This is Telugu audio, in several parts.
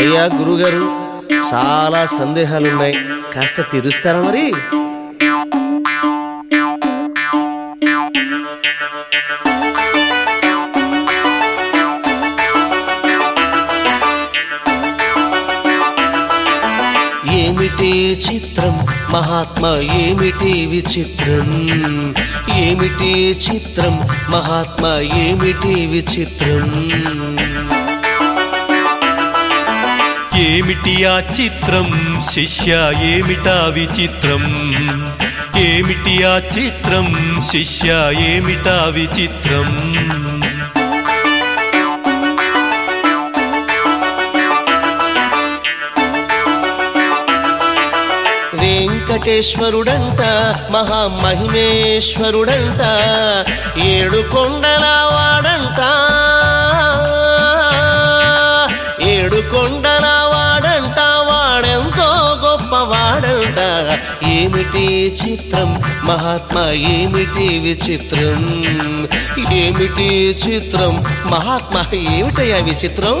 అయ్యా గురుగారు, చాలా సందేహాలున్నాయి, కాస్త తీరుస్తారా మరి? ఏమిటి చిత్రం మహాత్మ, ఏమిటి విచిత్రం? ఏమిటి చిత్రం మహాత్మ, ఏమిటి విచిత్రం? ఏమిటి ఆ చిత్రం శిష్య, ఏమిటా విచిత్రం? ఏమిటి ఆ చిత్రం శిష్య, ఏమిటా విచిత్రం? వెంకటేశ్వరుడంట మహామహిమేశ్వరుడంట, ఏడు కొండల వాడంట, ఏడు కొండల వాడంట, వాడెంతో గొప్పవాడంట. ఏమిటి చిత్రం మహాత్మ, ఏమిటి విచిత్రం? ఏమిటి చిత్రం మహాత్మ, ఏమిటయ్యా విచిత్రం?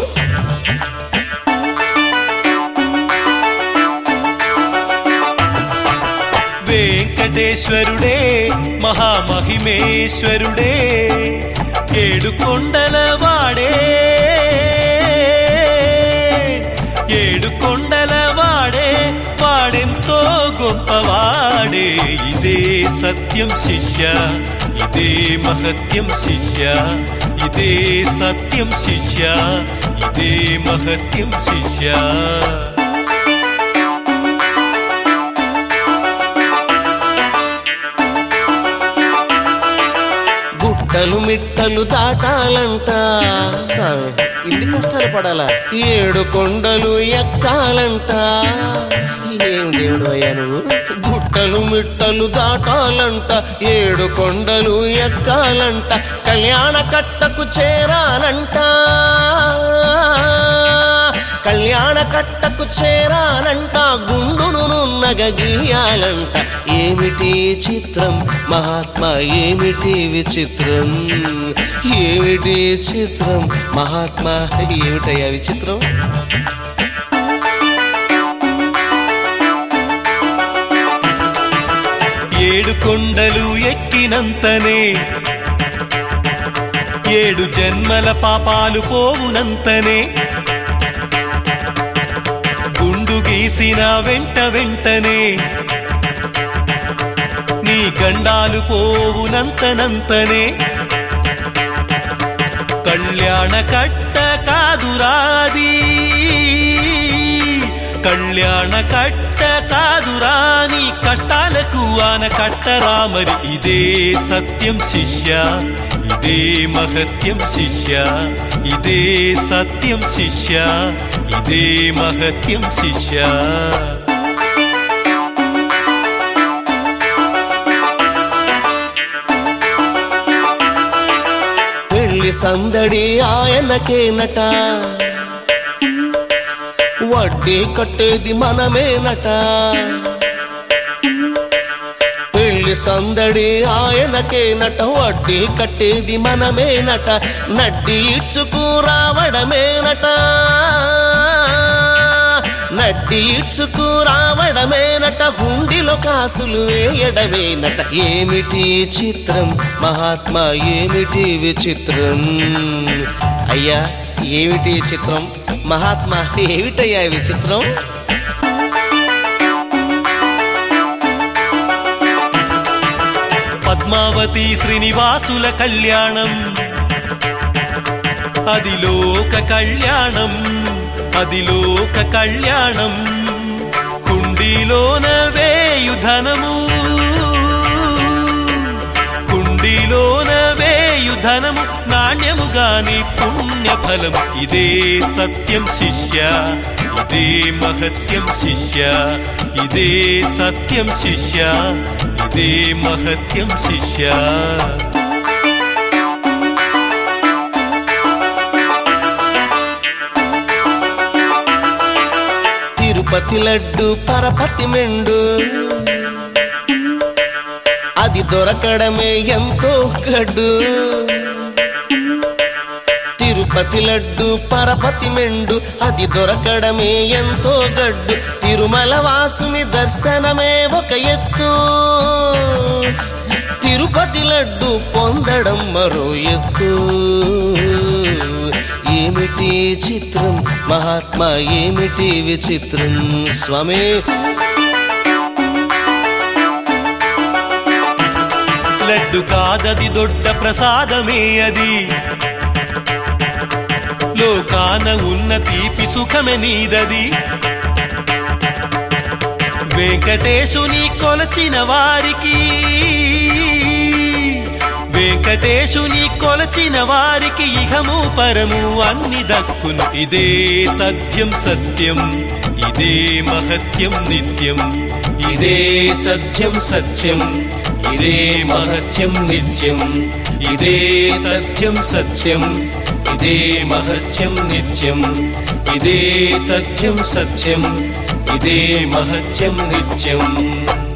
వెంకటేశ్వరుడే మహామహిమేశ్వరుడే, ఏడు కొండల వాడే, ఏడు కొండల వాడే, వాడెంతో గొప్పవాడే. ఇదే సత్యం శిష్య, ఇదే మహత్యం శిష్య, ఇదే సత్యం శిష్య, ఇదే మహత్యం శిష్య. గుట్టలు మిట్టలు దాటాలంట, ఇన్ని కష్టాలు పడాలా? ఏడు కొండలు ఎక్కాలంట, ఏం దేవుడు అయ్యా నువ్వు? గుట్టలు మిట్టలు దాటాలంట, ఏడు కొండలు ఎక్కాలంట, కళ్యాణ కట్టకు చేరాలంట, కళ్యాణ కట్టకు చేరాలంట, గుండును నున్నగ గీయాలంట. ఏమిటి చిత్రం మహాత్మ, ఏమిటి విచిత్రం? ఏమిటి చిత్రం మహాత్మ, ఏమిటయ్యా విచిత్రం? ఏడు కొండలు ఎక్కినంతనే, ఏడు జన్మల పాపాలు పోవునంతనే, గుండు గీసిన వెంట వెంటనే, నీ గండాలు పోవునంతనంతనే. కళ్యాణ కట్ట కాదురాది, కళ్యాణ కట్ట కాదురా, నీ కష్టాలకు ఆన కట్టరా మరి. ఇదే సత్యం శిష్య, ఇదే మహత్యం శిష్య, ఇదే సత్యం శిష్య, ఇదే మహత్యం శిష్య. పెళ్లి సందడి ఆయనకేనట, వడ్డీ కట్టేది మనమేనట. పెళ్లి సందడి ఆయనకేనట, వడ్డీ కట్టేది మనమేనట. నడ్డి ఇచ్చుకు రావడమేనట, నడ్డి ఇచ్చుకు రావడమేనట, హుండిలో కాసులు వేయడమేనట. ఏమిటి చిత్రం మహాత్మ, ఏమిటి విచిత్రం? అయ్యా ఏమిటి చిత్రం మహాత్మ, ఏమిటయ్యా విచిత్రం? పద్మావతి శ్రీనివాసుల కళ్యాణం, అది లోక కళ్యాణం, అది లోక కళ్యాణం. కుండీలోన వేయుధనము, కుండీలోన వేయుధనము, నాణ్యము గాని పుణ్యఫలము. ఇదే సత్యం శిష్య, ఇదే మహత్యం శిష్య, ఇదే సత్యం శిష్య, ఇదే మహత్యం శిష్య. తిరుపతి లడ్డు పరపతి మెండు, అది దొరకడమే ఎంతో గడ్డు. తిరుపతి లడ్డు పరపతి మెండు అది దొరకడమే ఎంతో గడ్డు తిరుమల వాసుని దర్శనమే ఒక ఎత్తు తిరుపతి లడ్డు పొందడం మరో ఎత్తు ఏమిటి చిత్రం మహాత్మా ఏమిటి విచిత్రం స్వామి లడ్డు కాదది దొడ్డ ప్రసాదమే అది లోకాన ఉన్న తీపి సుఖమే నీదది వెంకటేశుని కొలచిన వారికి వెంకటేశుని కొలచిన వారికి ఇహము పరము అన్ని దక్కును ఇదే తథ్యం సత్యం ఇదే మహత్యం నిత్యం ఇదే తథ్యం సత్యం ఇదే మహత్యం నిత్యం ఇదే తథ్యం సత్యం ఇదే మహత్యం నిత్యం ఇదే తథ్యం సత్యం ఇదే మహత్యం నిత్యం